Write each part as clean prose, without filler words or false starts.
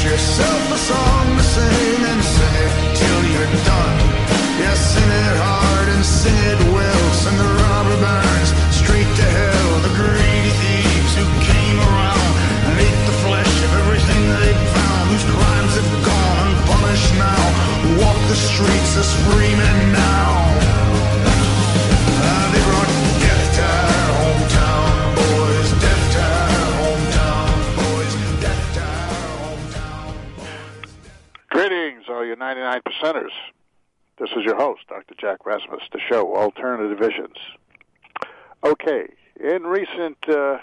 yourself a song to sing and sing it till you're done. Yeah, sing it hard and sing it well. Send the robber barons straight to hell. The greedy thieves who came around and ate the flesh of everything they found. Whose crimes have gone unpunished now. Who walk the streets as free men now. They brought death to our hometown, boys. Death to our hometown, boys. Death to our hometown, boys. Greetings, all you 99 percenters. This is your host, Dr. Jack Rasmus, the show Alternative Visions. Okay, in recent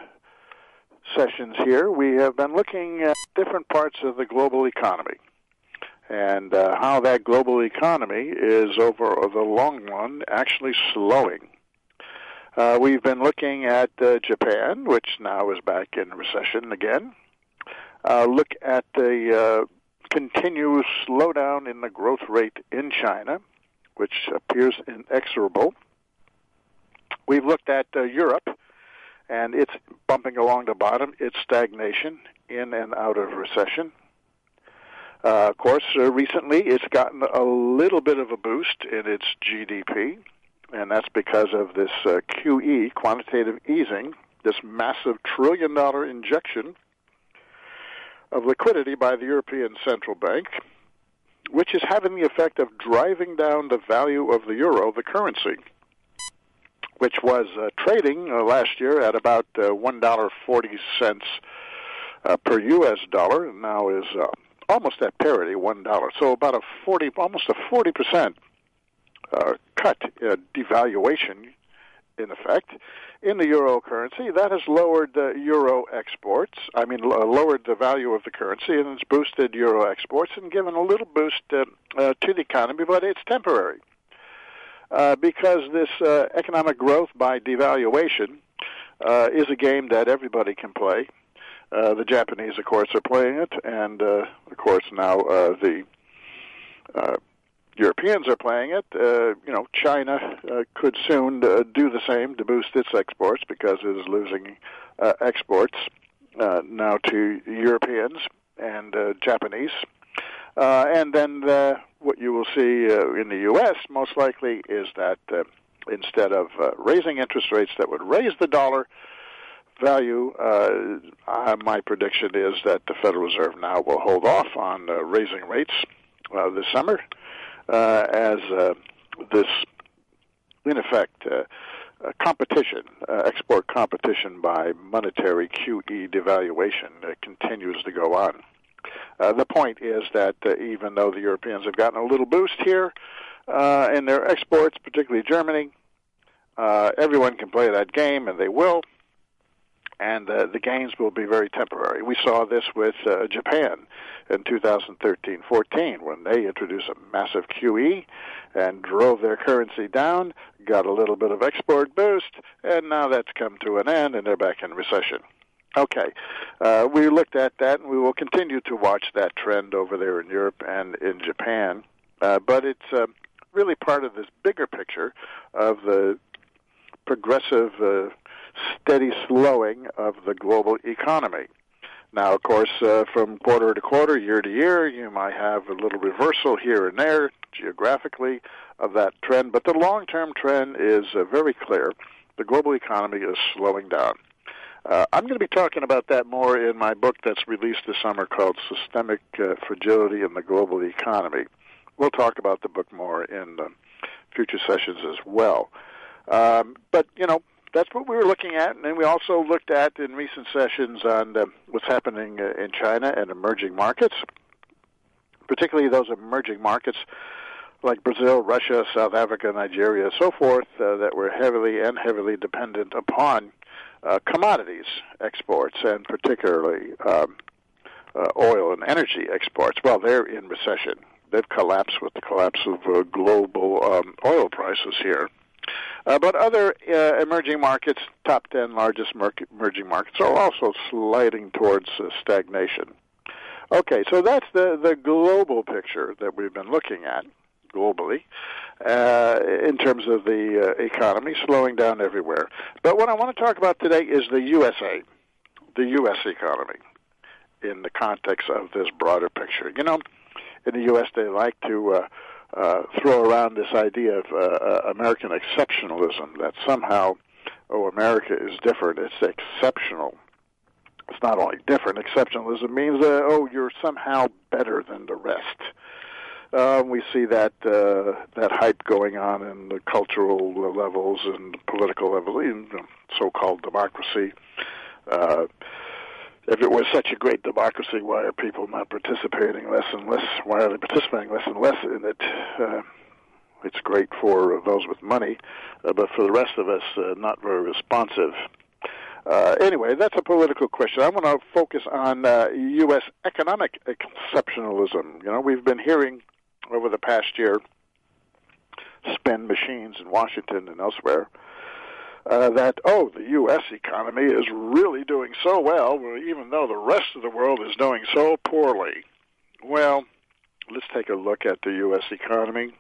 sessions here, we have been looking at different parts of the global economy and how that global economy is, over the long run, actually slowing. We've been looking at Japan, which now is back in recession again. Look at the continuous slowdown in the growth rate in China, which appears inexorable. We've looked at Europe, and it's bumping along the bottom, its stagnation in and out of recession. Of course, recently it's gotten a little bit of a boost in its GDP, and that's because of this QE, quantitative easing, this massive trillion-dollar injection of liquidity by the European Central Bank, which is having the effect of driving down the value of the euro, the currency, which was trading last year at about $1.40 per U.S. dollar, and now is almost at parity, $1. So about almost a 40% cut, devaluation, in effect, in the euro currency. That has lowered euro exports. Lowered the value of the currency, and it's boosted euro exports and given a little boost to the economy, but it's temporary. Because this economic growth by devaluation is a game that everybody can play. The Japanese, of course, are playing it, and, of course, now the Europeans are playing it. China could soon do the same to boost its exports because it is losing exports now to Europeans and Japanese. And then what you will see in the U.S. most likely is that instead of raising interest rates that would raise the dollar value, my prediction is that the Federal Reserve now will hold off on raising rates this summer as this, in effect, competition, export competition by monetary QE devaluation continues to go on. The point is that even though the Europeans have gotten a little boost here in their exports, particularly Germany, everyone can play that game, and they will, and the gains will be very temporary. We saw this with Japan in 2013-14 when they introduced a massive QE and drove their currency down, got a little bit of export boost, and now that's come to an end, and they're back in recession. Okay, we looked at that, and we will continue to watch that trend over there in Europe and in Japan. But it's really part of this bigger picture of the progressive, steady slowing of the global economy. Now, of course, from quarter to quarter, year to year, you might have a little reversal here and there geographically of that trend, but the long-term trend is very clear. The global economy is slowing down. I'm going to be talking about that more in my book that's released this summer called Systemic Fragility in the Global Economy. We'll talk about the book more in future sessions as well. But, that's what we were looking at, and then we also looked at in recent sessions on what's happening in China and emerging markets, particularly those emerging markets like Brazil, Russia, South Africa, Nigeria, so forth, that were heavily dependent upon commodities exports, and particularly oil and energy exports. Well, they're in recession. They've collapsed with the collapse of global oil prices here. But other emerging markets, top 10 largest emerging markets, are also sliding towards stagnation. Okay, so that's the global picture that we've been looking at globally in terms of the economy slowing down everywhere. But what I want to talk about today is the USA, the U.S. economy. in the context of this broader picture. You know, in the U.S., they like to throw around this idea of American exceptionalism, that somehow, America is different. It's exceptional. It's not only different. Exceptionalism means, you're somehow better than the rest. We see that hype going on in the cultural levels and political levels, in so-called democracy. If it was such a great democracy, why are people not participating less and less? Why are they participating less and less in it? It's great for those with money, but for the rest of us, not very responsive. Anyway, that's a political question. I want to focus on U.S. economic exceptionalism. You know, we've been hearing over the past year spin machines in Washington and elsewhere that, the U.S. economy is really doing so well, even though the rest of the world is doing so poorly. Well, let's take a look at the U.S. economy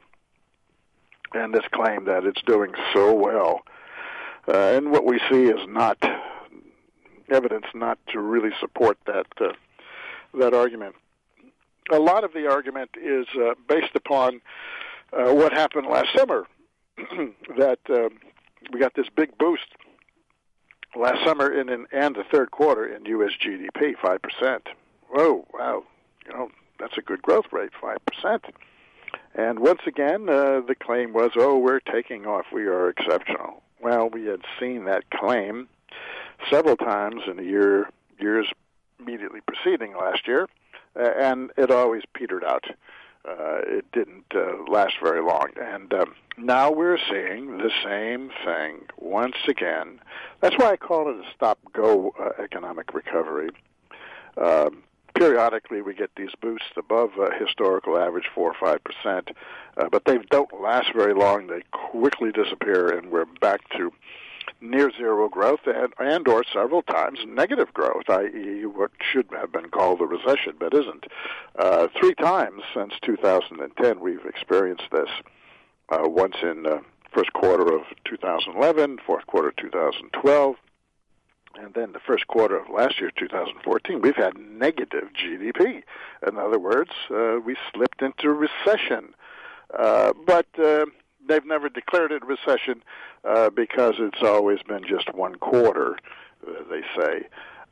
and this claim that it's doing so well. And what we see is not evidence not to really support that argument. A lot of the argument is based upon what happened last summer, that we got this big boost last summer and the third quarter in U.S. GDP, 5%. Whoa, wow, that's a good growth rate, 5%. And once again, the claim was, we're taking off, we are exceptional. Well, we had seen that claim several times in the years immediately preceding last year, and it always petered out. It didn't last very long. And now we're seeing the same thing once again. That's why I call it a stop-go economic recovery. Periodically, we get these boosts above historical average 4 or 5%, but they don't last very long. They quickly disappear, and we're back to near zero growth and or several times negative growth, i.e. what should have been called a recession, but isn't. 3 times since 2010 we've experienced this. Once in first quarter of 2011, fourth quarter 2012, and then the first quarter of last year, 2014, we've had negative GDP. In other words, we slipped into recession. But they've never declared it a recession because it's always been just one quarter, they say.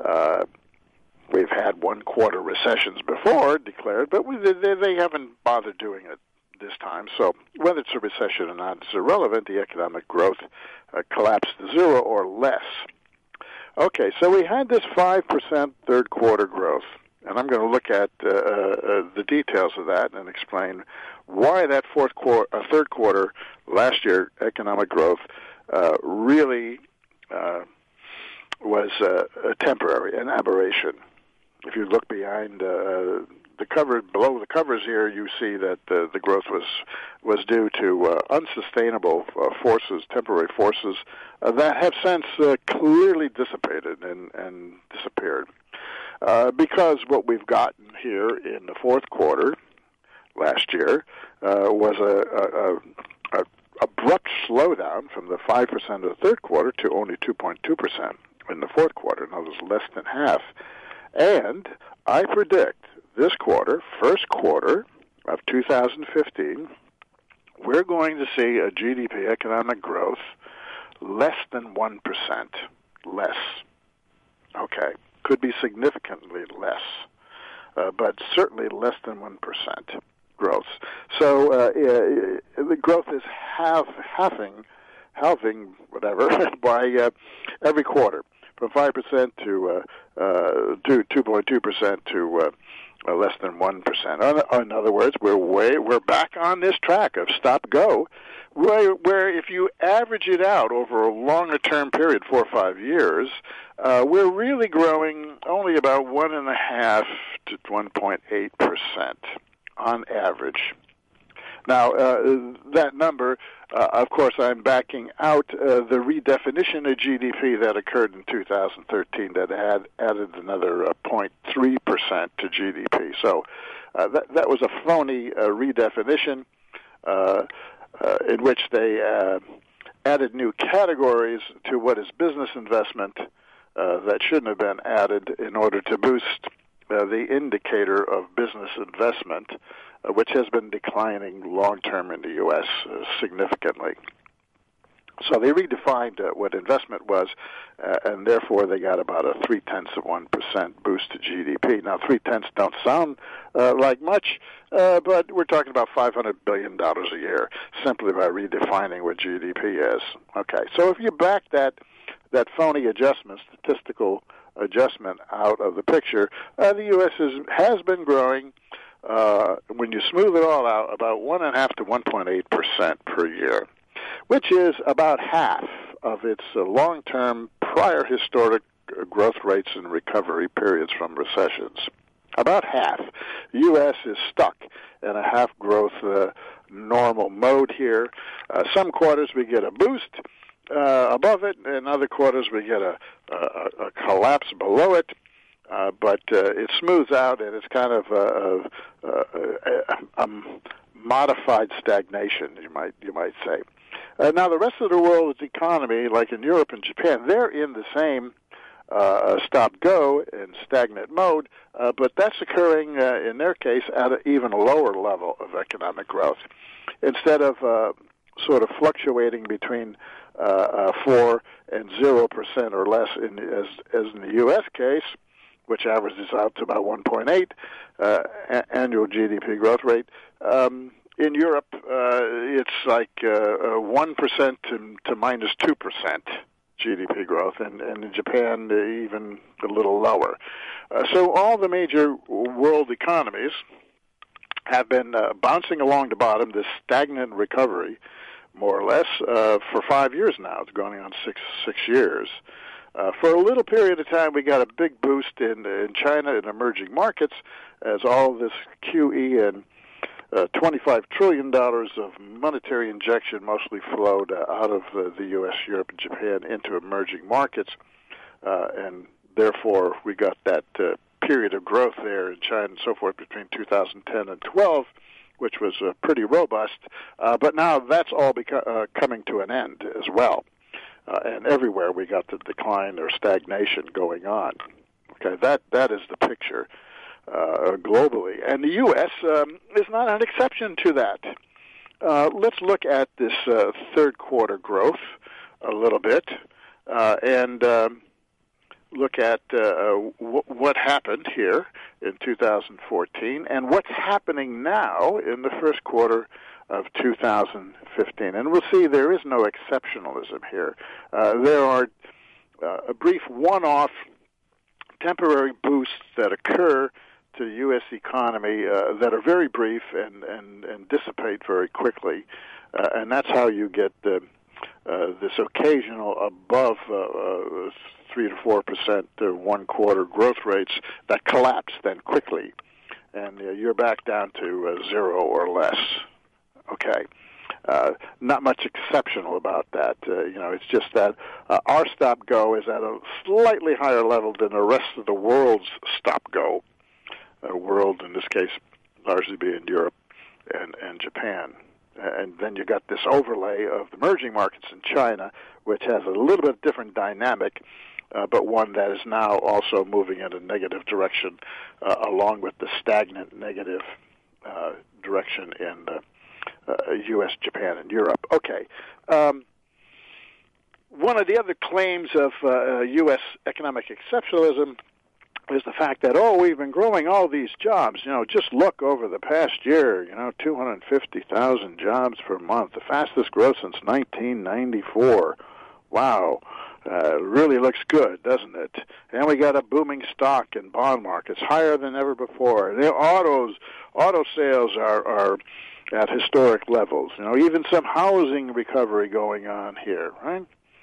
We've had one-quarter recessions before declared, but they haven't bothered doing it this time. So whether it's a recession or not is irrelevant. The economic growth collapsed to zero or less. Okay, so we had this 5% third-quarter growth, and I'm going to look at the details of that and explain why that third quarter last year economic growth really was temporary, an aberration. If you look behind the cover, below the covers here, you see that the growth was due to unsustainable forces, temporary forces that have since clearly dissipated and disappeared. Because what we've gotten here in the fourth quarter last year was a abrupt slowdown from the 5% of the third quarter to only 2.2% in the fourth quarter. In other words, less than half. And I predict this quarter, first quarter of 2015, we're going to see a GDP economic growth less than 1%. Less. Okay. Could be significantly less, but certainly less than 1% growth. So the growth is halving, by every quarter, from 5% to 2.2% to less than 1%. In other words, we're back on this track of stop-go, where if you average it out over a longer-term period, 4 or 5 years, we're really growing only about 1.5 to 1.8% on average. Now, that number, of course, I'm backing out the redefinition of GDP that occurred in 2013 that had added another 0.3% to GDP. So that was a phony redefinition in which they added new categories to what is business investment that shouldn't have been added in order to boost the indicator of business investment, which has been declining long-term in the U.S. Significantly. So they redefined what investment was, and therefore they got about a 0.3% boost to GDP. Now, 0.3 don't sound like much, but we're talking about $500 billion a year simply by redefining what GDP is. Okay, so if you back that phony adjustment, statistical adjustment out of the picture, the U.S. has been growing, when you smooth it all out, about 1.5 to 1.8% per year, which is about half of its long-term prior historic growth rates and recovery periods from recessions. About half. The U.S. is stuck in a half-growth normal mode here. Some quarters we get a boost above it, and other quarters we get a collapse below it. But it smooths out, and it's kind of a modified stagnation, you might say. Now, the rest of the world's economy, like in Europe and Japan, they're in the same stop-go and stagnant mode, but that's occurring, in their case, at an even lower level of economic growth. Instead of sort of fluctuating between 4 and 0% or less, as in the U.S. case, which averages out to about 1.8 annual GDP growth rate. In Europe, it's like 1% to minus 2% GDP growth, and in Japan, even a little lower. So all the major world economies have been bouncing along the bottom, this stagnant recovery, more or less, for 5 years now. It's going on six years. For a little period of time, we got a big boost in China and emerging markets as all this QE and $25 trillion of monetary injection mostly flowed out of the U.S., Europe, and Japan into emerging markets, and therefore we got that period of growth there in China and so forth between 2010 and 12, which was pretty robust, but now that's all coming to an end as well. And everywhere we got the decline or stagnation going on. Okay, that is the picture globally. And the U.S. Is not an exception to that. Let's look at this third quarter growth a little bit and look at what happened here in 2014 and what's happening now in the first quarter of 2015. And we'll see there is no exceptionalism here. There are a brief one-off temporary boosts that occur to the U.S. economy that are very brief and dissipate very quickly. And that's how you get this occasional above 3 to 4% one-quarter growth rates that collapse then quickly. And you're back down to 0 or less. Okay, not much exceptional about that. It's just that our stop-go is at a slightly higher level than the rest of the world's stop-go. World, in this case, largely being Europe and Japan. And then you got this overlay of the emerging markets in China, which has a little bit different dynamic, but one that is now also moving in a negative direction, along with the stagnant negative direction in U.S., Japan, and Europe. Okay. One of the other claims of U.S. economic exceptionalism is the fact that, we've been growing all these jobs. Just look over the past year, 250,000 jobs per month, the fastest growth since 1994. Wow. Really looks good, doesn't it? And we got a booming stock and bond markets, higher than ever before. The auto sales are at historic levels. Even some housing recovery going on here, right?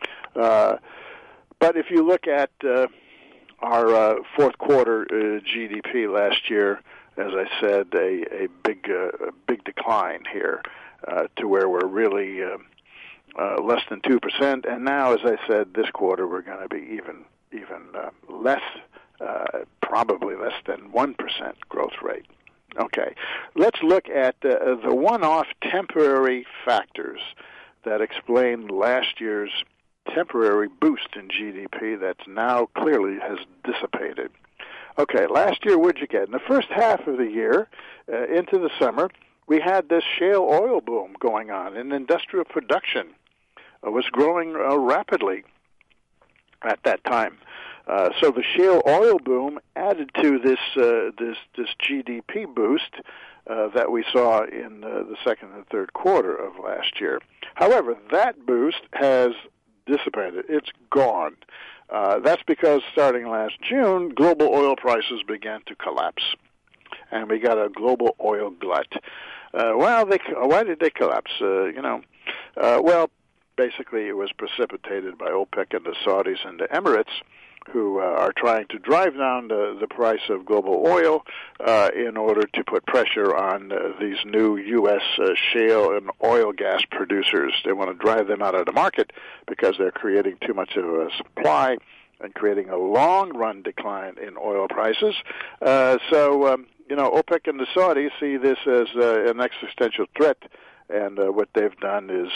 But if you look at our fourth quarter GDP last year, as I said, a big decline here to where we're really less than 2%, and now, as I said, this quarter we're going to be even less, probably less than 1% growth rate. Okay, let's look at the one-off temporary factors that explain last year's temporary boost in GDP that's now clearly has dissipated. Okay, last year, what'd you get? In the first half of the year, into the summer, we had this shale oil boom going on, and industrial production was growing rapidly at that time. So the shale oil boom added to this GDP boost that we saw in the second and third quarter of last year. However, that boost has dissipated. It's gone. That's because starting last June, global oil prices began to collapse, and we got a global oil glut. Why did they collapse? Well, basically it was precipitated by OPEC and the Saudis and the Emirates, who are trying to drive down the price of global oil in order to put pressure on these new U.S. shale and oil gas producers. They want to drive them out of the market because they're creating too much of a supply and creating a long-run decline in oil prices. So OPEC and the Saudis see this as an existential threat, and what they've done is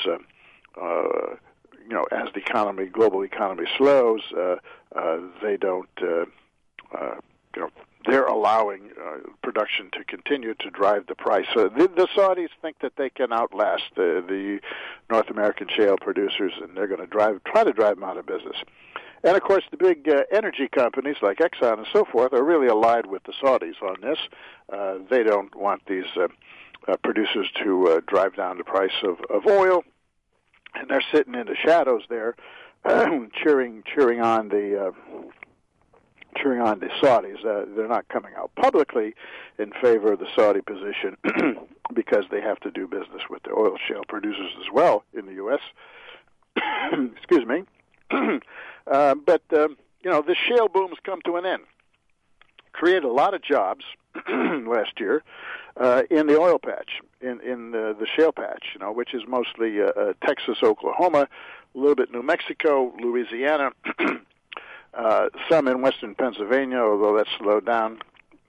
as the global economy slows, they don't, they're allowing production to continue to drive the price. So the Saudis think that they can outlast the North American shale producers, and they're going to try to drive them out of business. And, of course, the big energy companies like Exxon and so forth are really allied with the Saudis on this. They don't want these producers to drive down the price of oil. And they're sitting in the shadows there, cheering on the Saudis. They're not coming out publicly in favor of the Saudi position because they have to do business with the oil shale producers as well in the U.S. Excuse me. But the shale boom's come to an end. Created a lot of jobs last year in the oil patch, in the shale patch, which is mostly Texas, Oklahoma, a little bit New Mexico, Louisiana, some in western Pennsylvania, although that's slowed down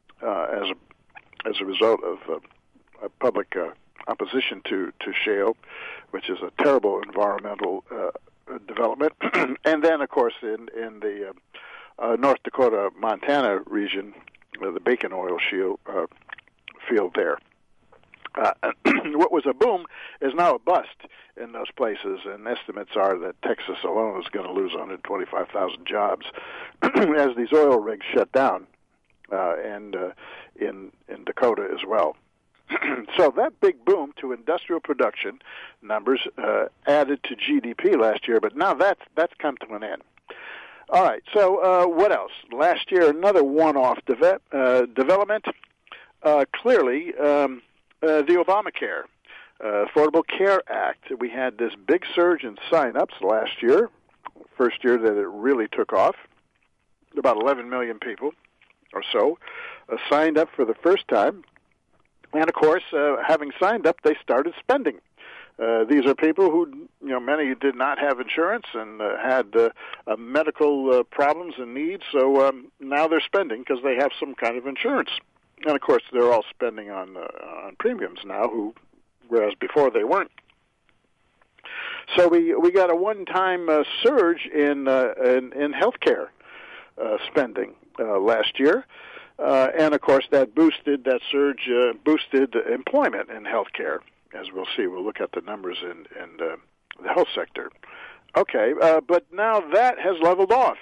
as a result of public opposition to shale, which is a terrible environmental development. And then, of course, in the North Dakota, Montana region, the Bacon oil field there. What was a boom is now a bust in those places, and estimates are that Texas alone is going to lose 125,000 jobs as these oil rigs shut down, and in Dakota as well. So that big boom to industrial production numbers added to GDP last year, but now that's come to an end. All right, so what else? Last year, another one-off development. Clearly, the Obamacare, Affordable Care Act. We had this big surge in sign-ups last year, first year that it really took off. About 11 million people or so signed up for the first time. And, of course, having signed up, they started spending. These are people who, many did not have insurance and had medical problems and needs, so now they're spending because they have some kind of insurance. And, of course, they're all spending on premiums now, whereas before they weren't. So we got a one-time surge in healthcare spending last year. And, of course, that surge boosted employment in healthcare, as we'll see. We'll look at the numbers in the health sector. Okay, but now that has leveled off.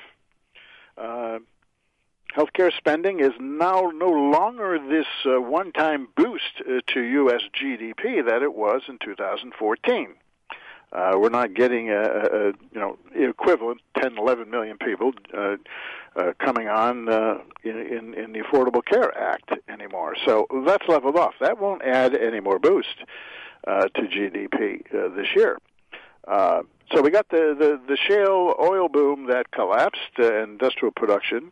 Healthcare spending is now no longer this one-time boost to U.S. GDP that it was in 2014. We're not getting equivalent 10, 11 million people coming on in the Affordable Care Act anymore. So that's leveled off. That won't add any more boost to GDP this year. So we got the shale oil boom that collapsed, industrial production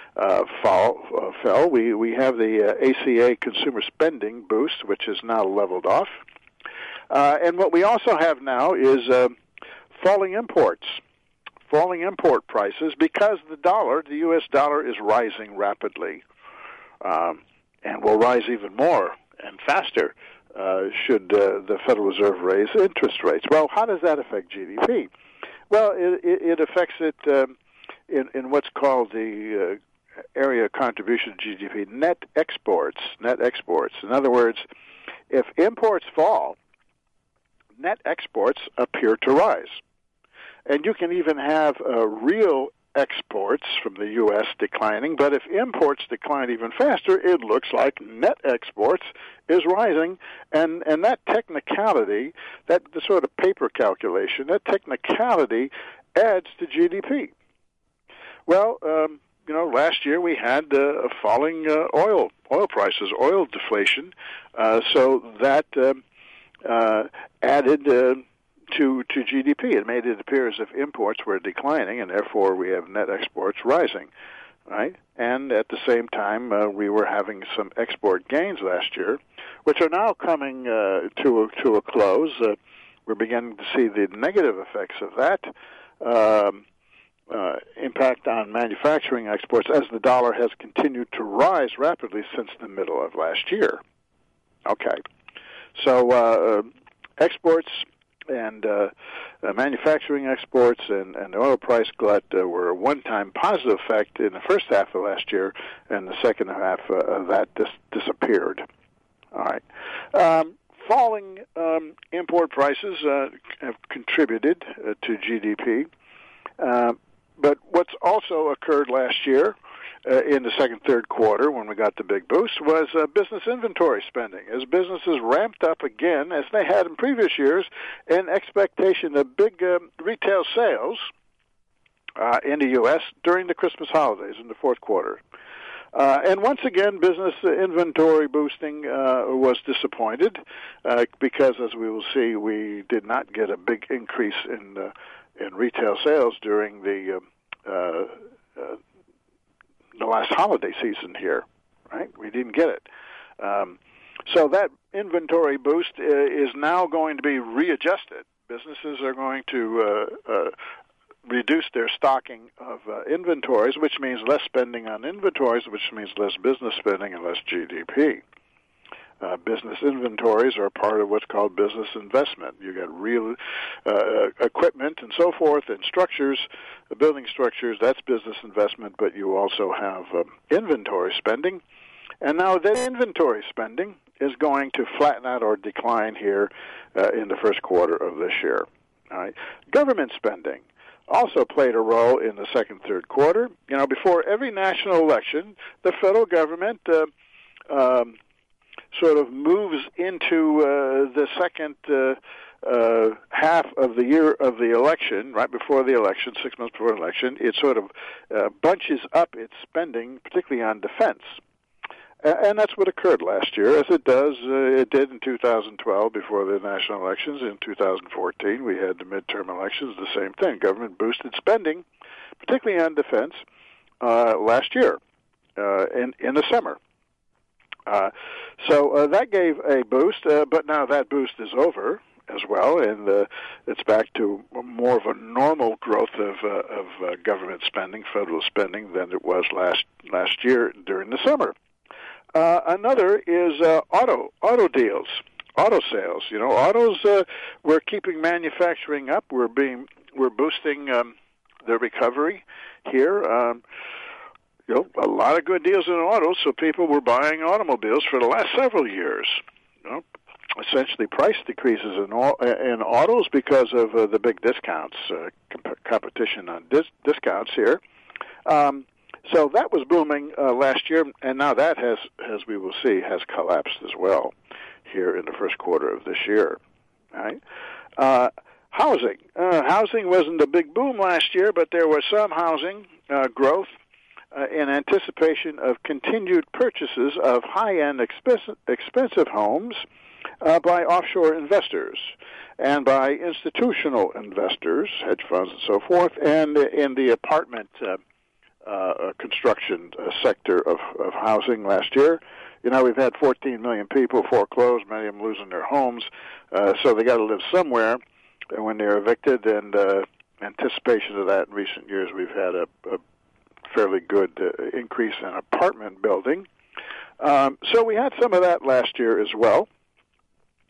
fell. We have the ACA consumer spending boost, which is now leveled off. And what we also have now is falling import prices because the U.S. dollar is rising rapidly and will rise even more and faster should the Federal Reserve raise interest rates. Well, how does that affect GDP? Well, it affects it in what's called the area of contribution to GDP, net exports. In other words, if imports fall, net exports appear to rise. And you can even have real exports from the U.S. declining, but if imports decline even faster, it looks like net exports is rising, and that technicality, that the sort of paper calculation, that technicality adds to GDP. Well, last year we had falling oil prices, oil deflation, so that added to GDP. It made it appear as if imports were declining, and therefore we have net exports rising, right? And at the same time, we were having some export gains last year, which are now coming to a close. We're beginning to see the negative effects of that impact on manufacturing exports as the dollar has continued to rise rapidly since the middle of last year. Okay. So exports and manufacturing exports and the oil price glut were a one-time positive effect in the first half of last year, and the second half of that disappeared. All right. Falling import prices have contributed to GDP, but what's also occurred last year in the second, third quarter, when we got the big boost, was business inventory spending, as businesses ramped up again, as they had in previous years, in expectation of big retail sales in the U.S. during the Christmas holidays in the fourth quarter. And once again, business inventory boosting was disappointed because, as we will see, we did not get a big increase in retail sales during the last holiday season here, right? We didn't get it. So that inventory boost is now going to be readjusted. Businesses are going to reduce their stocking of inventories, which means less spending on inventories, which means less business spending and less GDP. Business inventories are part of what's called business investment. You got real equipment and so forth, and structures, building structures, that's business investment, but you also have inventory spending. And now that inventory spending is going to flatten out or decline here in the first quarter of this year. All right. Government spending also played a role in the second, third quarter. Before every national election, the federal government sort of moves into the second half of the year of the election, right before the election, 6 months before the election. It sort of bunches up its spending, particularly on defense. And that's what occurred last year, as it did in 2012 before the national elections. In 2014, we had the midterm elections, the same thing. Government boosted spending, particularly on defense, last year in the summer. So that gave a boost, but now that boost is over as well, and it's back to more of a normal growth of government spending, federal spending, than it was last year during the summer. Another is auto deals, auto sales. Autos, we're keeping manufacturing up. We're boosting the recovery here. A lot of good deals in autos, so people were buying automobiles for the last several years. Essentially, price decreases in autos because of the big discounts, competition on discounts here. So that was booming last year, and now that has, as we will see, has collapsed as well here in the first quarter of this year. Right? Housing. Housing wasn't a big boom last year, but there was some housing growth in anticipation of continued purchases of high-end expensive homes by offshore investors and by institutional investors, hedge funds and so forth, and in the apartment construction sector of housing last year. We've had 14 million people foreclosed, many of them losing their homes, so they got to live somewhere when they're evicted, and anticipation of that in recent years, we've had a fairly good increase in apartment building. So we had some of that last year as well.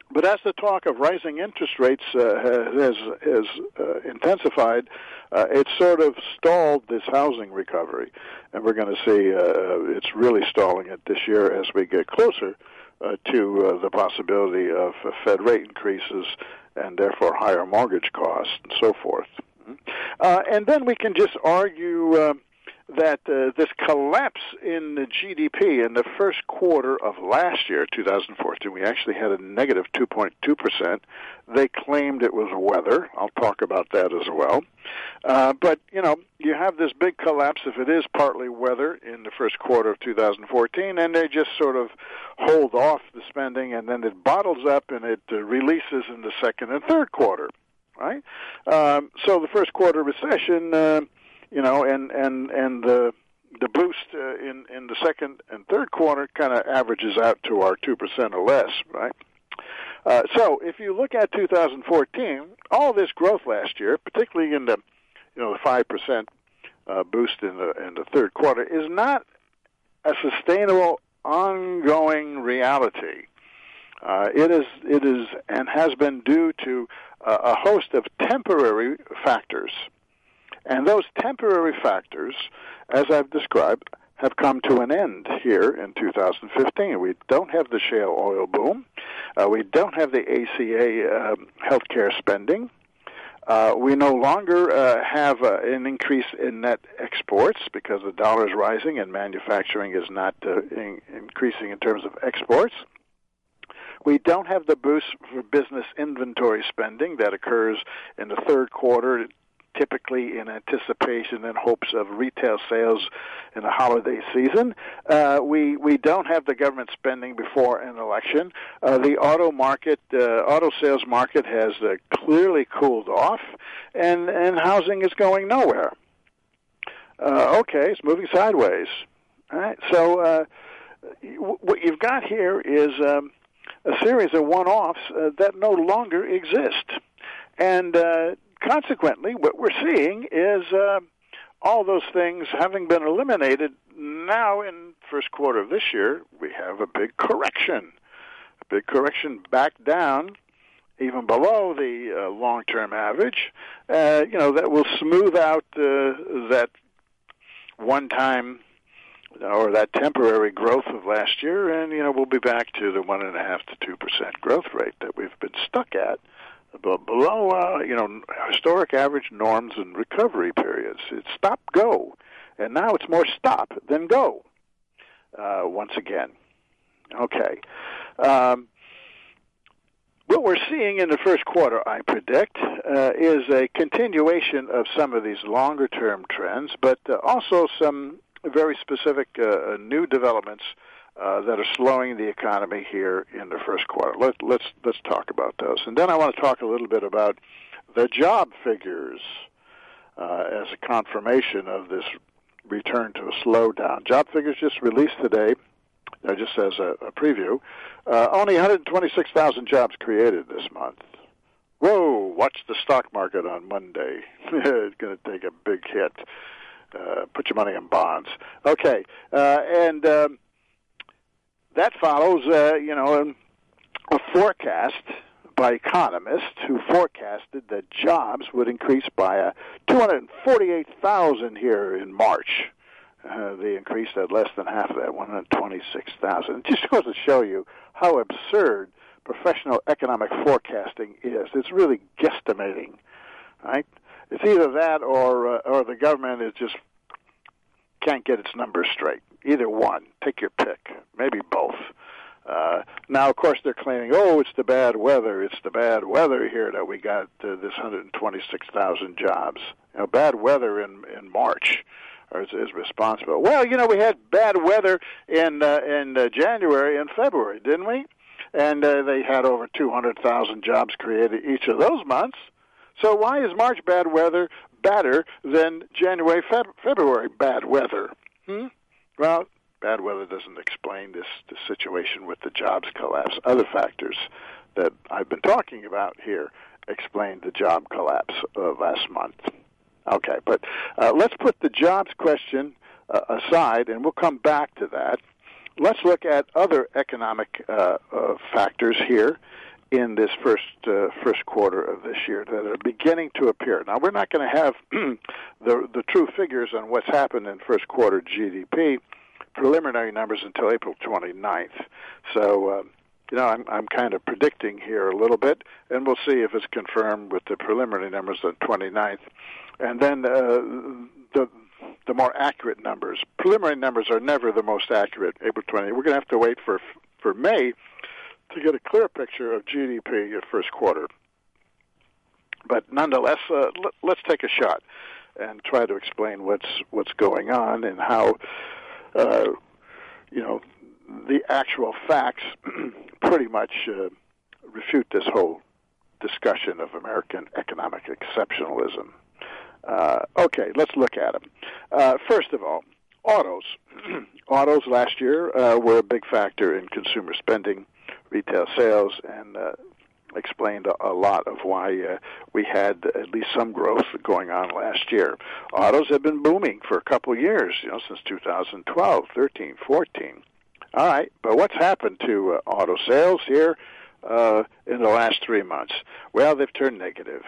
But as the talk of rising interest rates has intensified, it's sort of stalled this housing recovery. And we're going to see it's really stalling it this year as we get closer to the possibility of Fed rate increases and therefore higher mortgage costs and so forth. And then we can just argue that this collapse in the GDP in the first quarter of last year, 2014, we actually had a negative 2.2%. They claimed it was weather. I'll talk about that as well. But, you know, you have this big collapse if it is partly weather in the first quarter of 2014, and they just sort of hold off the spending, and then it bottles up and it releases in the second and third quarter, right? So the first quarter recession... you know, and the boost in the second and third quarter kind of averages out to our 2% or less, right? So if you look at 2014, all this growth last year, particularly in the 5% boost in the third quarter, is not a sustainable, ongoing reality. It is and has been due to a host of temporary factors. And those temporary factors, as I've described, have come to an end here in 2015. We don't have the shale oil boom. We don't have the ACA healthcare spending. We no longer have an increase in net exports because the dollar is rising and manufacturing is not increasing in terms of exports. We don't have the boost for business inventory spending that occurs in the third quarter, typically in anticipation and hopes of retail sales in the holiday season. We don't have the government spending before an election. The auto sales market has clearly cooled off, and housing is going nowhere. Okay, it's moving sideways. All right, so what you've got here is a series of one-offs that no longer exist. And consequently, what we're seeing is all those things having been eliminated. Now, in first quarter of this year, we have a big correction back down, even below the long-term average. That will smooth out that one-time or that temporary growth of last year, and we'll be back to the 1.5% to 2% growth rate that we've been stuck at. But below, historic average norms and recovery periods. It's stop, go. And now it's more stop than go, once again. Okay. What we're seeing in the first quarter, I predict, is a continuation of some of these longer-term trends, but also some very specific new developments that are slowing the economy here in the first quarter. Let's talk about those. And then I want to talk a little bit about the job figures as a confirmation of this return to a slowdown. Job figures just released today, just as a preview. Only 126,000 jobs created this month. Whoa, watch the stock market on Monday. It's going to take a big hit. Put your money in bonds. Okay, and that follows, a forecast by economists who forecasted that jobs would increase by 248,000 here in March. They increased at less than half of that, 126,000. It just goes to show you how absurd professional economic forecasting is. It's really guesstimating, right? It's either that or the government is just can't get its numbers straight. Either one. Take your pick. Maybe both. Now, of course, they're claiming, it's the bad weather. It's the bad weather here that we got this 126,000 jobs. Bad weather in March is responsible. Well, we had bad weather in January and February, didn't we? And they had over 200,000 jobs created each of those months. So why is March bad weather badder than January, February bad weather? Well, bad weather doesn't explain this situation with the jobs collapse. Other factors that I've been talking about here explained the job collapse last month. Okay, but let's put the jobs question aside, and we'll come back to that. Let's look at other economic factors here. in this first quarter of this year that are beginning to appear. Now, we're not going to have the true figures on what's happened in first quarter GDP, preliminary numbers, until April 29th. So, I'm kind of predicting here a little bit, and we'll see if it's confirmed with the preliminary numbers on 29th. And then the more accurate numbers. Preliminary numbers are never the most accurate, April 20th. We're going to have to wait for May to get a clear picture of GDP in first quarter. But nonetheless, let's take a shot and try to explain what's going on and how, the actual facts pretty much refute this whole discussion of American economic exceptionalism. Okay, let's look at them. First of all, autos. Autos last year were a big factor in consumer spending, retail sales, and explained a lot of why we had at least some growth going on last year. Autos have been booming for a couple of years, since 2012, 13, 14. All right, but what's happened to auto sales here in the last 3 months? Well, they've turned negative.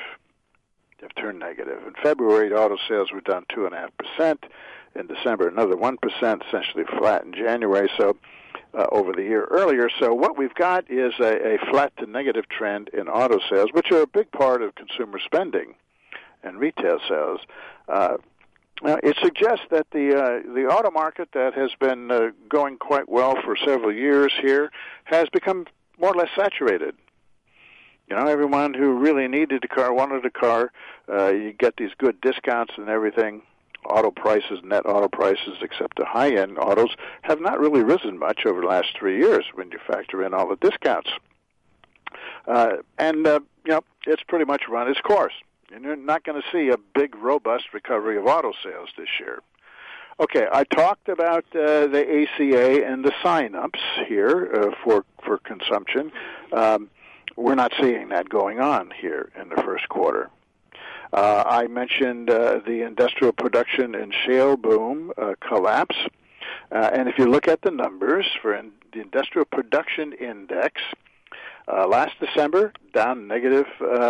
In February, auto sales were down 2.5%. In December, another 1%, essentially flat in January, so over the year earlier. So what we've got is a flat to negative trend in auto sales, which are a big part of consumer spending and retail sales. It suggests that the auto market that has been going quite well for several years here has become more or less saturated. Everyone who really needed a car, wanted a car, you get these good discounts and everything. Auto prices, net auto prices, except the high-end autos, have not really risen much over the last 3 years when you factor in all the discounts. It's pretty much run its course. And you're not going to see a big, robust recovery of auto sales this year. Okay, I talked about the ACA and the sign-ups here for consumption. We're not seeing that going on here in the first quarter. I mentioned the industrial production and shale boom collapse. And if you look at the numbers for the industrial production index, last December, down negative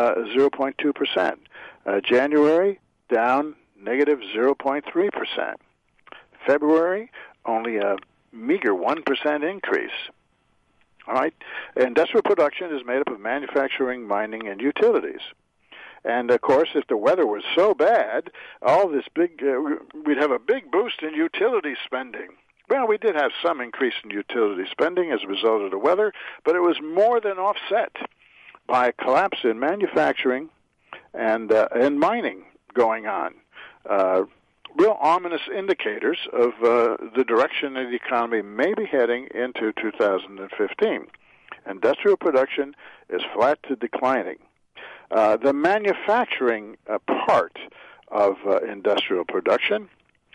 0.2%. January, down negative 0.3%. February, only a meager 1% increase. All right? Industrial production is made up of manufacturing, mining, and utilities. And, of course, if the weather was so bad, all this we'd have a big boost in utility spending. Well, we did have some increase in utility spending as a result of the weather, but it was more than offset by a collapse in manufacturing and mining going on. Real ominous indicators of the direction of the economy may be heading into 2015. Industrial production is flat to declining. The manufacturing part of industrial production,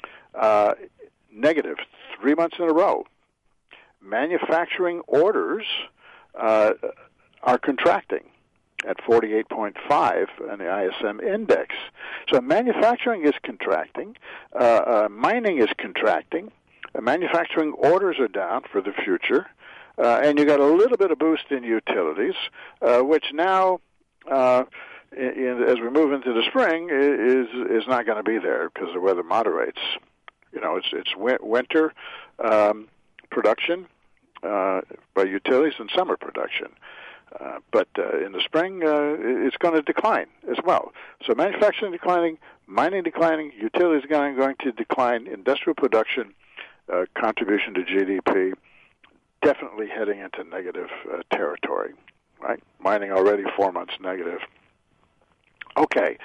negative 3 months in a row. Manufacturing orders are contracting at 48.5 on the ISM index. So manufacturing is contracting, mining is contracting, manufacturing orders are down for the future, and you got a little bit of boost in utilities, which now, as we move into the spring, is not going to be there because the weather moderates. It's winter production by utilities and summer production. But in the spring, it's going to decline as well. So manufacturing declining, mining declining, utilities going to decline, industrial production, contribution to GDP, definitely heading into negative territory, right? Mining already 4 months negative. Okay.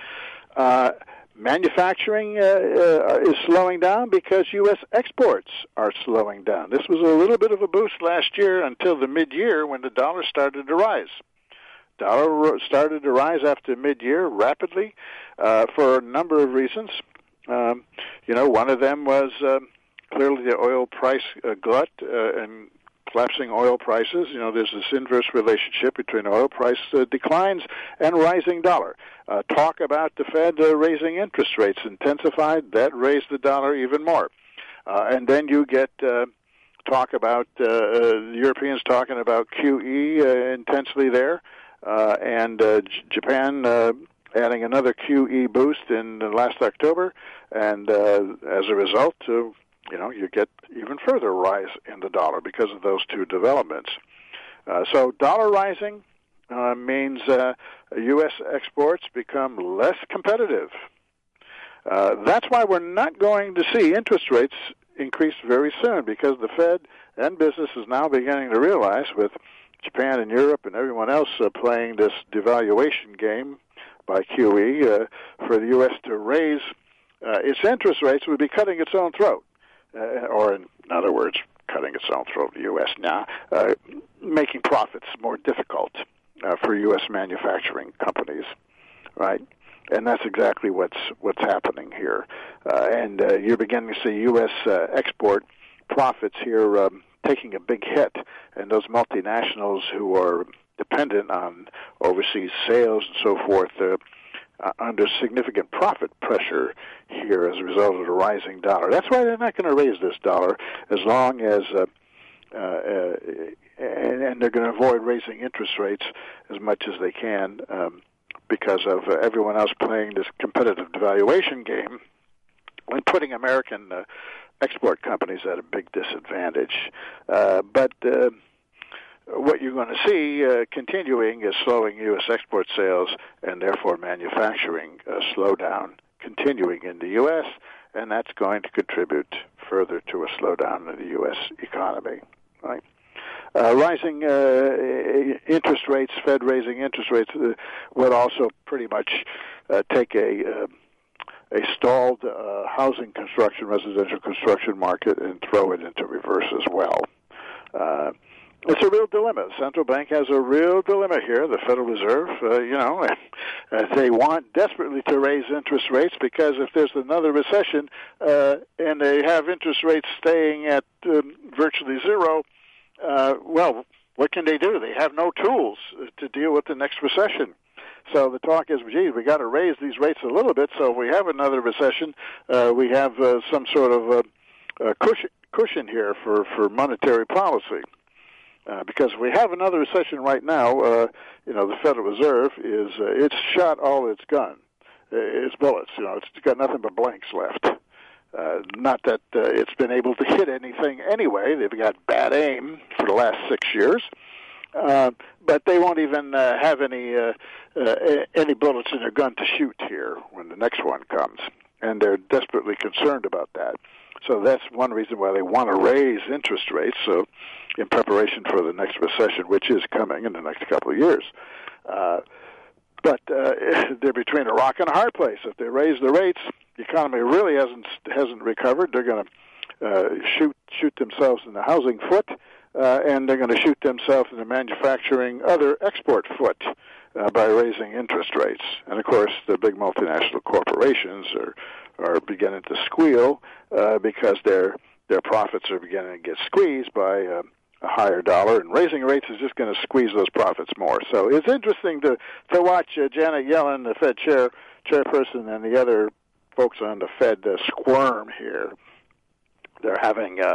Manufacturing is slowing down because U.S. exports are slowing down. This was a little bit of a boost last year until the mid-year when the dollar started to rise. Dollar started to rise after mid-year rapidly for a number of reasons. One of them was clearly the oil price glut and collapsing oil prices. There's this inverse relationship between oil price declines and rising dollar. Talk about the Fed raising interest rates intensified. That raised the dollar even more. And then you get talk about the Europeans talking about QE intensely there. and Japan adding another QE boost in last October, and as a result, you get even further rise in the dollar because of those two developments. So dollar rising means U.S. exports become less competitive. That's why we're not going to see interest rates increase very soon, because the Fed and business is now beginning to realize, with Japan and Europe and everyone else playing this devaluation game by QE, for the U.S. to raise its interest rates would be cutting its own throat, or in other words, cutting its own throat, the U.S. now, making profits more difficult for U.S. manufacturing companies, right? And that's exactly what's happening here. And you're beginning to see U.S. export profits here taking a big hit, and those multinationals who are dependent on overseas sales and so forth under significant profit pressure here as a result of the rising dollar. That's why they're not going to raise this dollar as long as, and they're going to avoid raising interest rates as much as they can because of everyone else playing this competitive devaluation game and putting American export companies at a big disadvantage. But what you're going to see continuing is slowing U.S. export sales, and therefore manufacturing slowdown continuing in the U.S., and that's going to contribute further to a slowdown in the U.S. economy, right? Rising interest rates, Fed raising interest rates, would also pretty much take a stalled housing construction, residential construction market, and throw it into reverse as well. It's a real dilemma. The central bank has a real dilemma here. The Federal Reserve, they want desperately to raise interest rates, because if there's another recession and they have interest rates staying at virtually zero, well, what can they do? They have no tools to deal with the next recession. So the talk is, geez, we got to raise these rates a little bit, so if we have another recession, we have some sort of cushion here for monetary policy. Because if we have another recession right now, the Federal Reserve it's shot all its its bullets. It's got nothing but blanks left. Not that it's been able to hit anything anyway. They've got bad aim for the last 6 years, but they won't even have any bullets in their gun to shoot here when the next one comes, and they're desperately concerned about that. So that's one reason why they want to raise interest rates, so in preparation for the next recession, which is coming in the next couple of years. But they're between a rock and a hard place. If they raise the rates, the economy really hasn't recovered. They're going to shoot themselves in the housing foot, and they're going to shoot themselves in the manufacturing other export foot by raising interest rates. And of course, the big multinational corporations are beginning to squeal because their profits are beginning to get squeezed by a higher dollar, and raising rates is just going to squeeze those profits more. So it's interesting to watch Janet Yellen, the Fed chairperson, and the other folks on the Fed squirm here. They're having a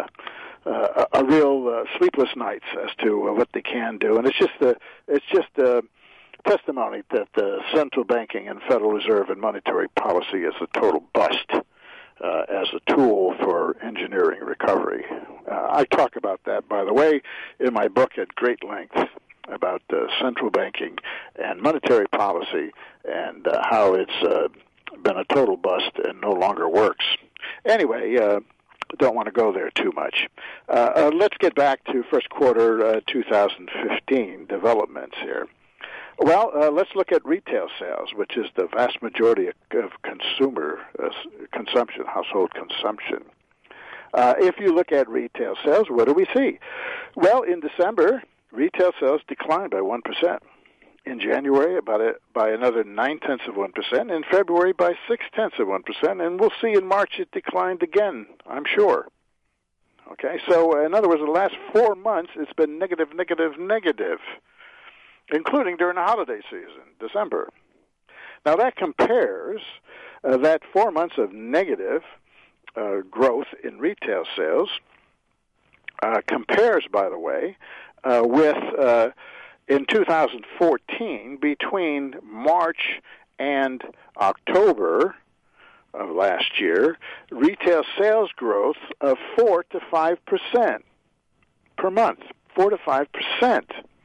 real sleepless nights as to what they can do, and it's just a testimony that the central banking and Federal Reserve and monetary policy is a total bust as a tool for engineering recovery. I talk about that, by the way, in my book at great length about central banking and monetary policy and how it's been a total bust and no longer works. Anyway, don't want to go there too much. Let's get back to first quarter 2015 developments here. Well, let's look at retail sales, which is the vast majority of consumer consumption, household consumption. If you look at retail sales, what do we see? Well, in December, retail sales declined by 1%. In January, by another 0.9%. In February, by 0.6%. And we'll see in March it declined again, I'm sure. Okay, so in other words, the last 4 months, it's been negative, including during the holiday season, December. Now that compares, that 4 months of negative growth in retail sales compares, by the way, with in 2014, between March and October of last year, retail sales growth of 4 to 5% per month, 4 to 5%.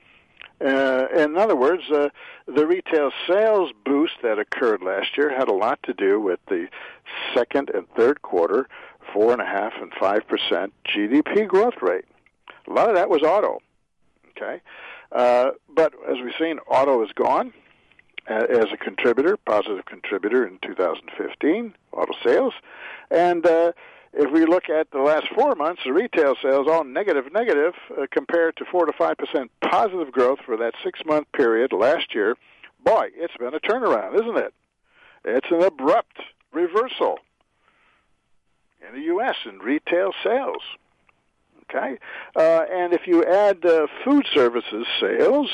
In other words, the retail sales boost that occurred last year had a lot to do with the second and third quarter 4.5% and 5% GDP growth rate. A lot of that was auto. Okay, but as we've seen, auto is gone as a contributor, positive contributor in 2015, auto sales, and if we look at the last 4 months, the retail sales all negative, compared to 4 to 5% positive growth for that 6-month period last year. Boy, it's been a turnaround, isn't it? It's an abrupt reversal in the U.S. in retail sales. Okay, and if you add food services sales,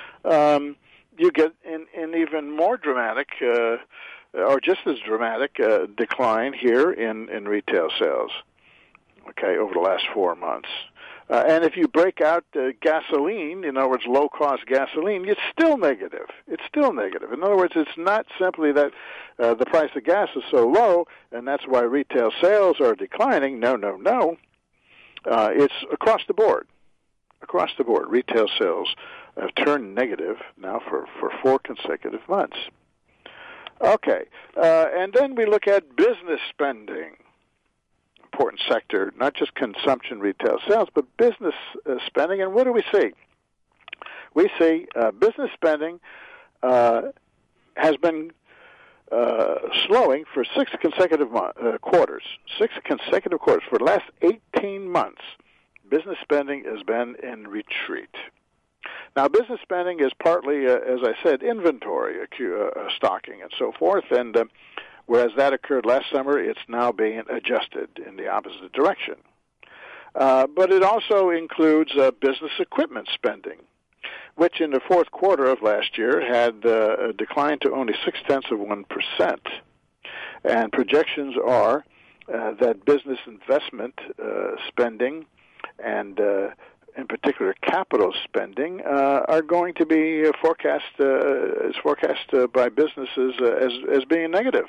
you get an even more dramatic, or just as dramatic, decline here in retail sales. Okay, over the last 4 months, and if you break out gasoline, in other words, low-cost gasoline, it's still negative. It's still negative. In other words, it's not simply that the price of gas is so low, and that's why retail sales are declining. No. It's across the board. Across the board, retail sales have turned negative now for 4 consecutive months. Okay, and then we look at business spending. Important sector, not just consumption, retail sales, but business spending. And what do we see? We see business spending has been slowing for 6 consecutive quarters. 6 consecutive quarters. For the last 18 months, business spending has been in retreat. Now, business spending is partly, as I said, inventory, stocking, and so forth, and whereas that occurred last summer, it's now being adjusted in the opposite direction. But it also includes business equipment spending, which in the fourth quarter of last year had declined to only 0.6%. And projections are that business investment spending and in particular capital spending are going to be forecast by businesses as being negative.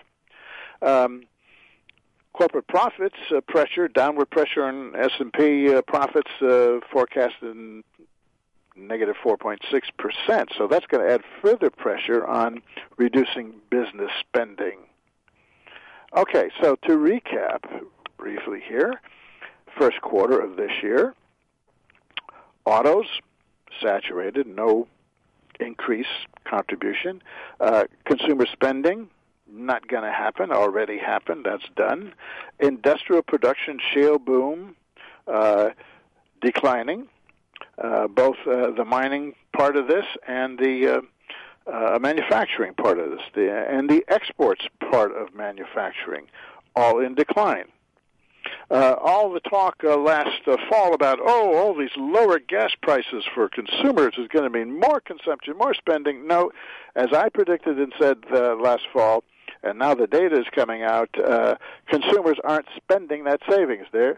Corporate profits downward pressure on S&P profits forecasted in negative 4.6%. So that's going to add further pressure on reducing business spending. Okay, so to recap briefly here, first quarter of this year, autos saturated, no increase contribution. Consumer spending, not going to happen, already happened, that's done. Industrial production, shale boom, declining. Both the mining part of this and the manufacturing part of this, and the exports part of manufacturing, all in decline. All the talk last fall about, all these lower gas prices for consumers is going to mean more consumption, more spending. No, as I predicted and said last fall, and now the data is coming out, consumers aren't spending that savings there,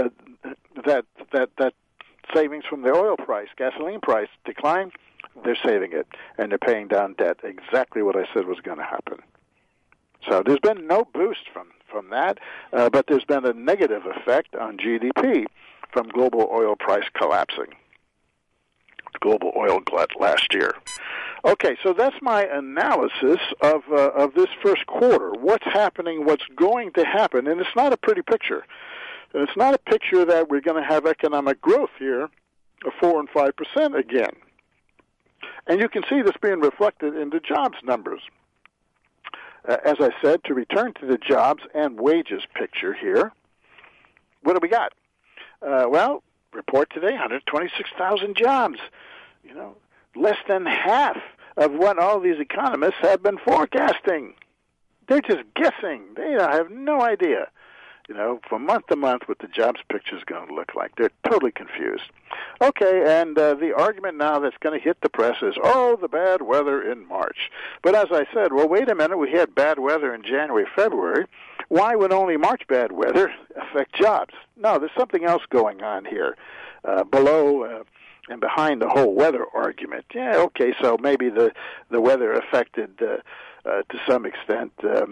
that savings from the oil price, gasoline price decline, they're saving it, and they're paying down debt, exactly what I said was going to happen. So there's been no boost from that, but there's been a negative effect on GDP from global oil price collapsing. Global oil glut last year. Okay, so that's my analysis of this first quarter. What's happening, what's going to happen, and it's not a pretty picture. And it's not a picture that we're going to have economic growth here of 4 and 5% again. And you can see this being reflected in the jobs numbers. As I said, to return to the jobs and wages picture here, what do we got? Well, report today, 126,000 jobs. You know, less than half of what all these economists have been forecasting. They're just guessing. They have no idea, from month to month what the jobs picture is going to look like. They're totally confused. Okay, and the argument now that's going to hit the press is, the bad weather in March. But as I said, well, wait a minute, we had bad weather in January, February. Why would only March bad weather affect jobs? No, there's something else going on here below and behind the whole weather argument. Yeah, okay, so maybe the weather affected to some extent,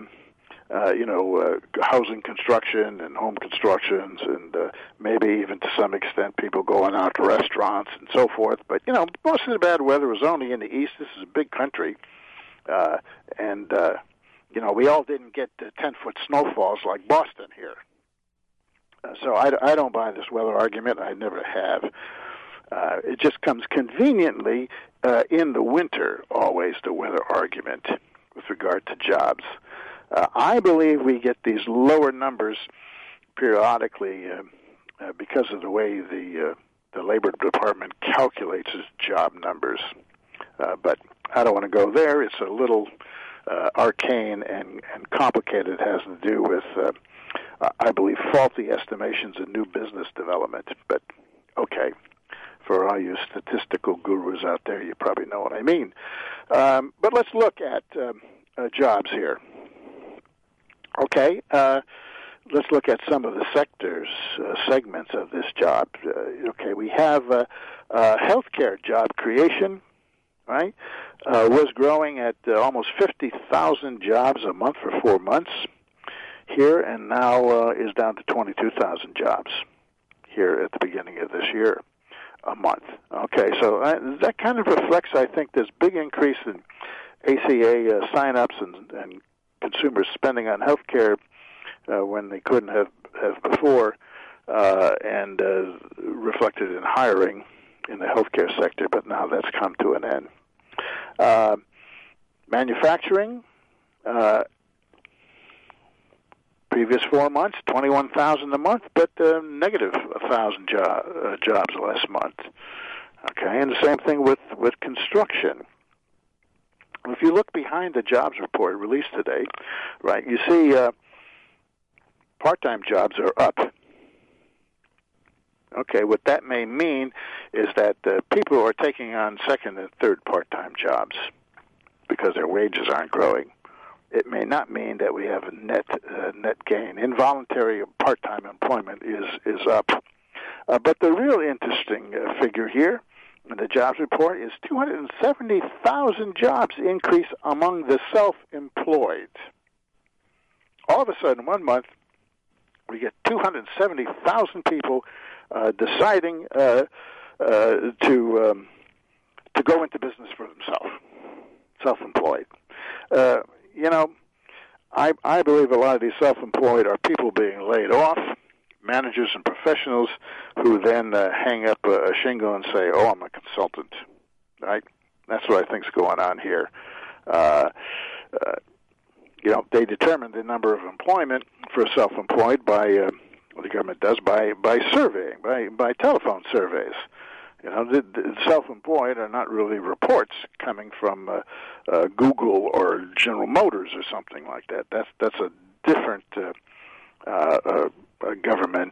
housing construction and home constructions, and maybe even to some extent people going out to restaurants and so forth. But most of the bad weather was only in the east. This is a big country, and we all didn't get 10-foot snowfalls like Boston here. So I don't buy this weather argument. I never have. It just comes conveniently in the winter, always, the weather argument with regard to jobs. I believe we get these lower numbers periodically because of the way the Labor Department calculates its job numbers. But I don't want to go there. It's a little arcane and complicated. It has to do with, I believe, faulty estimations of new business development. But, okay, for all you statistical gurus out there, you probably know what I mean. But let's look at jobs here. Okay, let's look at some of the segments of this job. Okay, we have healthcare job creation, right? Was growing at almost 50,000 jobs a month for 4 months here, and now is down to 22,000 jobs here at the beginning of this year a month. Okay, so that kind of reflects, I think, this big increase in ACA sign-ups and consumers spending on health care when they couldn't have before, and reflected in hiring in the healthcare sector, but now that's come to an end. Manufacturing, previous 4 months, 21,000 a month, but negative 1,000 jobs last month. Okay, and the same thing with construction. If you look behind the jobs report released today, right, you see part-time jobs are up. Okay, what that may mean is that people are taking on second and third part-time jobs because their wages aren't growing. It may not mean that we have a net gain. Involuntary part-time employment is up. But the real interesting figure here in the jobs report is 270,000 jobs increase among the self-employed. All of a sudden, 1 month, we get 270,000 people deciding to go into business for themselves, self-employed. I believe a lot of these self-employed are people being laid off, managers and professionals who then hang up a shingle and say, "Oh, I'm a consultant." Right? That's what I think's going on here. They determine the number of employment for self-employed by what the government does by surveying, by telephone surveys. The self-employed are not really reports coming from Google or General Motors or something like that. That's a different government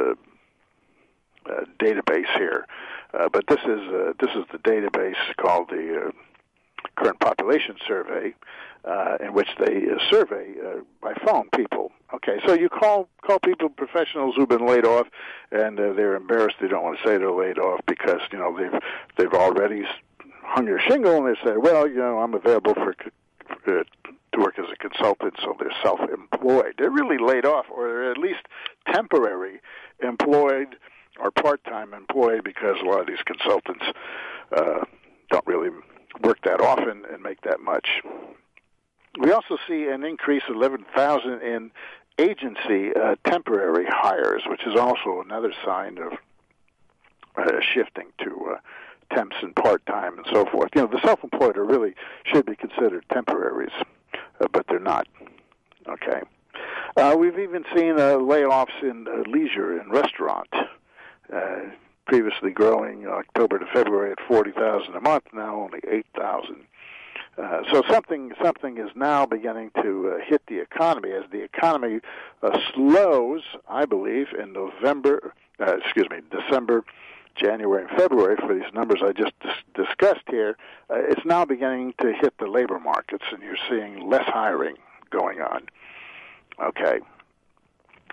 database here. But this is the database called the Current Population Survey, in which they survey by phone people. Okay, so you call people, professionals who've been laid off, and they're embarrassed. They don't want to say they're laid off because they've already hung their shingle, and they say, "Well, I'm available to work as a consultant," so they're self-employed. They're really laid off, or they're at least temporary employed or part-time employed, because a lot of these consultants don't really work that often and make that much. We also see an increase of 11,000 in agency temporary hires, which is also another sign of shifting to temps and part-time and so forth. The self-employed really should be considered temporaries, but they're not. Okay. We've even seen layoffs in leisure and restaurant, previously growing October to February at 40,000 a month, now only 8,000. So something is now beginning to hit the economy as the economy slows, I believe, in December, January, and February for these numbers I just discussed here. It's now beginning to hit the labor markets, and you're seeing less hiring going on. Okay.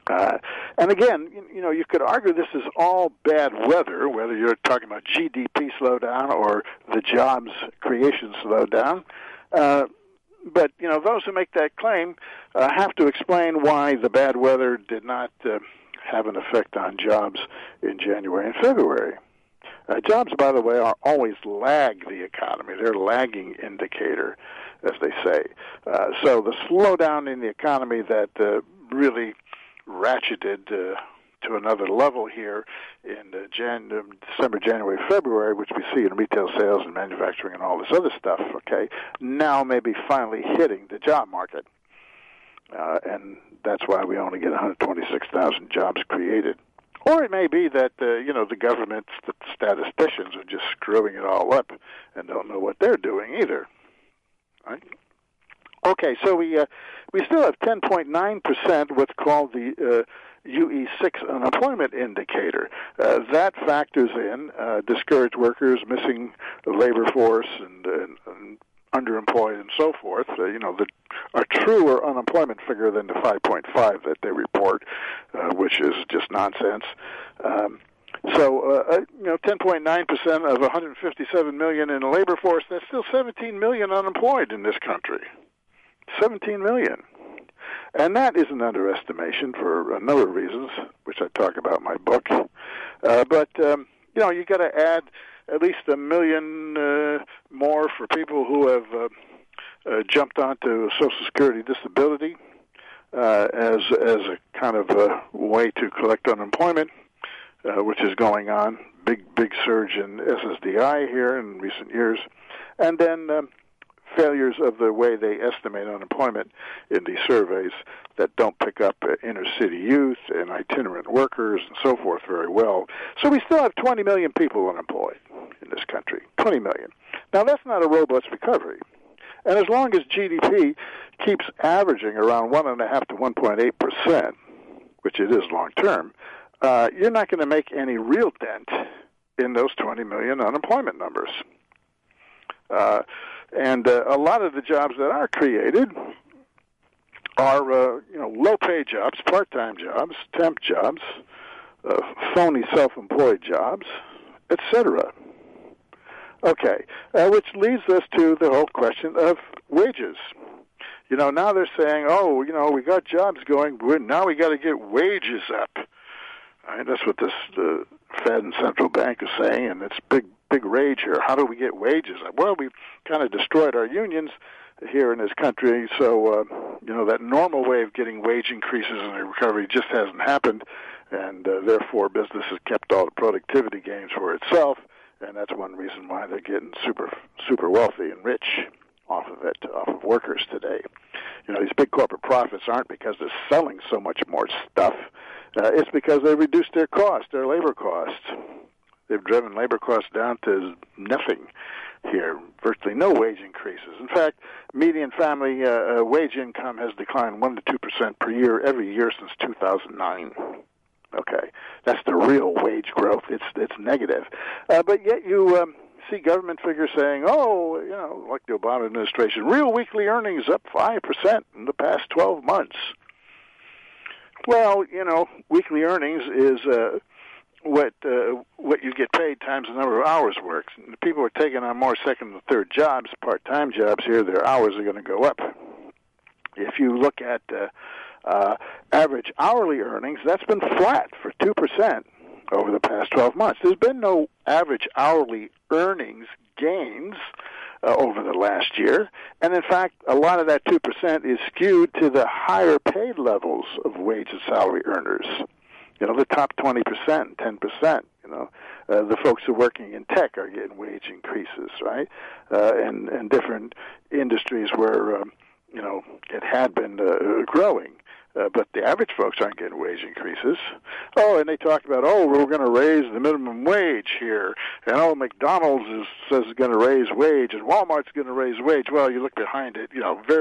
And again, you could argue this is all bad weather, whether you're talking about GDP slowdown or the jobs creation slowdown. But, those who make that claim have to explain why the bad weather did not have an effect on jobs in January and February. Jobs, by the way, are always lag the economy. They're a lagging indicator, as they say. So the slowdown in the economy that really ratcheted to another level here in December, January, February, which we see in retail sales and manufacturing and all this other stuff, okay, now maybe finally hitting the job market. And that's why we only get 126,000 jobs created. Or it may be that, the government, the statisticians are just screwing it all up and don't know what they're doing either. Right? Okay, so we still have 10.9%, what's called the UE6 unemployment indicator. That factors in discouraged workers, missing the labor force, and underemployed and so forth. A truer unemployment figure than the 5.5 that they report, which is just nonsense. 10.9% of 157 million in the labor force, that's still 17 million unemployed in this country. 17 million. And that is an underestimation for a number of reasons, which I talk about in my book. But you got to add at least 1 million more for people who have jumped onto Social Security disability as a kind of a way to collect unemployment, which is going on. Big surge in SSDI here in recent years. And then failures of the way they estimate unemployment in these surveys that don't pick up inner city youth and itinerant workers and so forth very well. So we still have 20 million people unemployed in this country, 20 million. Now, that's not a robust recovery. And as long as GDP keeps averaging around 1.5 to 1.8%, which it is long term, you're not going to make any real dent in those 20 million unemployment numbers. And a lot of the jobs that are created are, low-paid jobs, part-time jobs, temp jobs, phony self-employed jobs, etc. Okay, which leads us to the whole question of wages. Now they're saying, we got jobs going, now we got to get wages up. Right? That's what the Fed and central bank is saying, and it's big rage here. How do we get wages up? Well, we kind of destroyed our unions here in this country, so that normal way of getting wage increases in the recovery just hasn't happened, and therefore business has kept all the productivity gains for itself, and that's one reason why they're getting super wealthy and rich off of it, off of workers today. These big corporate profits aren't because they're selling so much more stuff. It's because they reduced their costs, their labor costs. They've driven labor costs down to nothing here, virtually no wage increases. In fact, median family wage income has declined 1% to 2% per year every year since 2009. Okay, that's the real wage growth. It's negative. But yet you see government figures saying, like the Obama administration, real weekly earnings up 5% in the past 12 months. Well, weekly earnings is what you get paid times the number of hours worked. And people are taking on more second and third jobs, part-time jobs here, their hours are going to go up. If you look at average hourly earnings, that's been flat for 2% over the past 12 months. There's been no average hourly earnings gains over the last year. And in fact, a lot of that 2% is skewed to the higher paid levels of wage and salary earners. The top 20%, 10%, the folks who are working in tech are getting wage increases, right? And different industries where, it had been growing. But the average folks aren't getting wage increases. Oh, and they talk about, we're going to raise the minimum wage here. And, McDonald's says it's going to raise wage, and Walmart's going to raise wage. Well, you look behind it,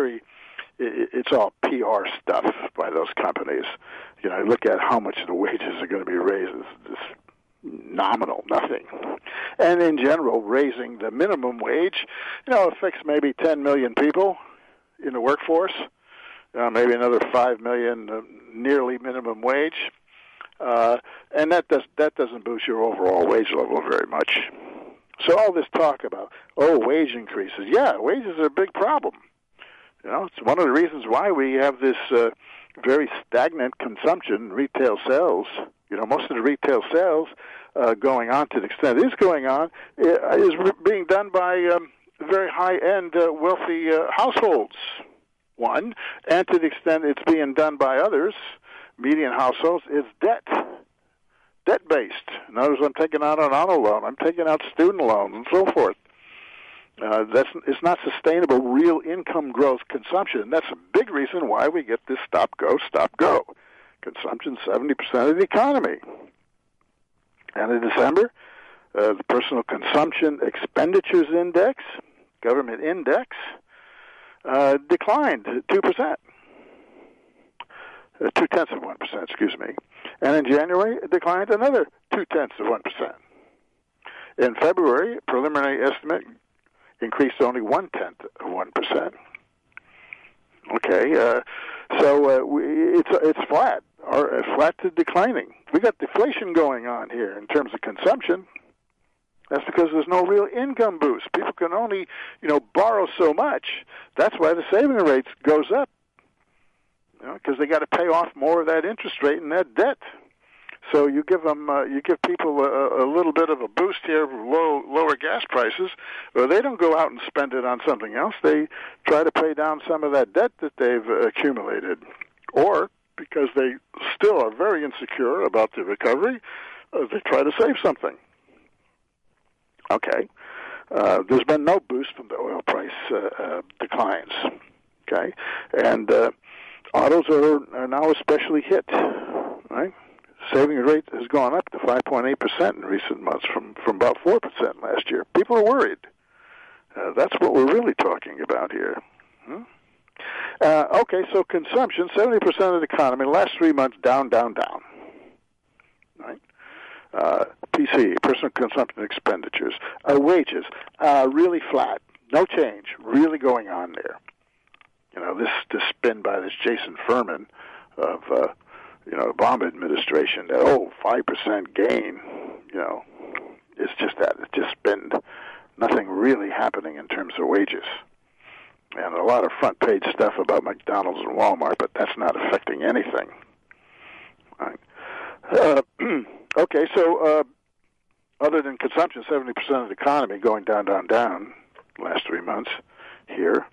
it's all PR stuff by those companies. Look at how much the wages are going to be raised. It's nominal, nothing. And in general, raising the minimum wage, affects maybe 10 million people in the workforce. maybe another 5 million, nearly minimum wage, and that doesn't boost your overall wage level very much. So all this talk about wage increases, wages are a big problem. It's one of the reasons why we have this very stagnant consumption, retail sales. Most of the retail sales going on, to the extent it is going on, is being done by very high-end, wealthy households. One, and to the extent it's being done by others, median households, is debt-based. In other words, I'm taking out an auto loan, I'm taking out student loans, and so forth. It's not sustainable real income growth consumption. That's a big reason why we get this stop-go. Consumption, 70% of the economy. And in December, the Personal Consumption Expenditures Index, government index, declined 2%. 0.2%, excuse me. And in January, it declined another 0.2%. In February, preliminary estimate increased only 0.1%. Okay, so it's flat, or flat to declining. We got deflation going on here in terms of consumption. That's because there's no real income boost. People can only, borrow so much. That's why the saving rate goes up, because they got to pay off more of that interest rate and that debt. So you give people a little bit of a boost here, lower gas prices. Well, they don't go out and spend it on something else. They try to pay down some of that debt that they've accumulated, or because they still are very insecure about the recovery, they try to save something. Okay, there's been no boost from the oil price declines. Okay, and autos are now especially hit. Right. Saving rate has gone up to 5.8% in recent months from about 4% last year. People are worried. That's what we're really talking about here. Okay, so consumption, 70% of the economy, last 3 months, down. Right? PC, personal consumption expenditures. Wages, really flat. No change really going on there. This spin by this Jason Furman of Obama administration that 5% gain, it's just that. It's just been nothing really happening in terms of wages. And a lot of front page stuff about McDonald's and Walmart, but that's not affecting anything. Right. Okay, so other than consumption, 70% of the economy going down last 3 months here.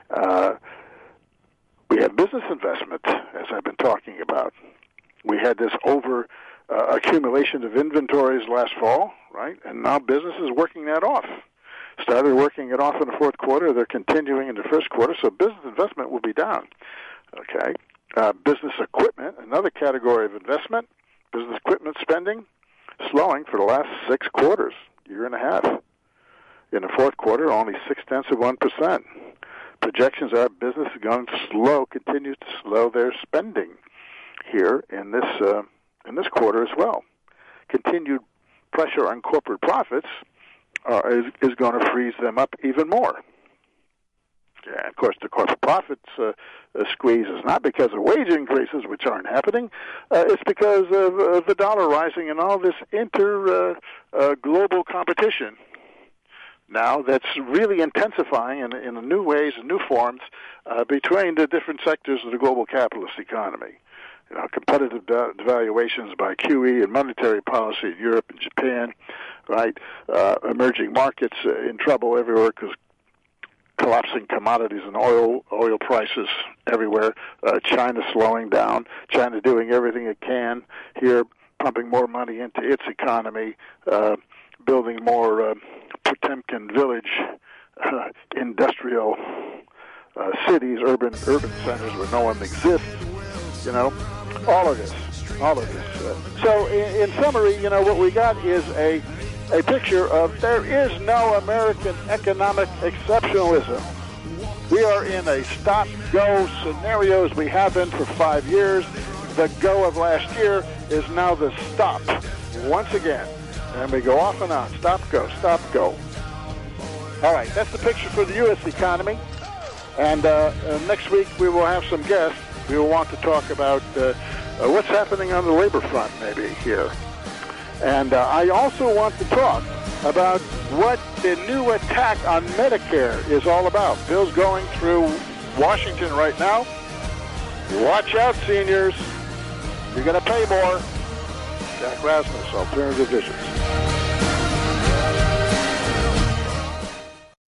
We have business investment, as I've been talking about. We had this accumulation of inventories last fall, right? And now business is working that off. Started working it off in the fourth quarter. They're continuing in the first quarter, so business investment will be down. Okay. Business equipment, another category of investment, business equipment spending, slowing for the last 6 quarters, year and a half. In the fourth quarter, only 0.6%. Projections are business is going to continue to slow their spending here in this quarter as well. Continued pressure on corporate profits is going to freeze them up even more. Yeah, of course, the corporate profits squeeze is not because of wage increases, which aren't happening. It's because of the dollar rising and all this global competition. Now that's really intensifying in new ways and new forms between the different sectors of the global capitalist economy. Competitive devaluations by QE and monetary policy in Europe and Japan, right? Emerging markets in trouble everywhere because collapsing commodities and oil prices everywhere. China slowing down. China doing everything it can here, pumping more money into its economy, building more Potemkin village industrial cities, urban centers where no one exists. All of this. So in summary, what we got is a picture of there is no American economic exceptionalism. We are in a stop-go scenario as we have been for 5 years. The go of last year is now the stop once again. And we go off and on. Stop, go. All right, that's the picture for the U.S. economy. And next week we will have some guests. We will want to talk about what's happening on the labor front maybe here. And I also want to talk about what the new attack on Medicare is all about. Bill's going through Washington right now. Watch out, seniors. You're going to pay more. Jack Rasmus, Alternative Visions.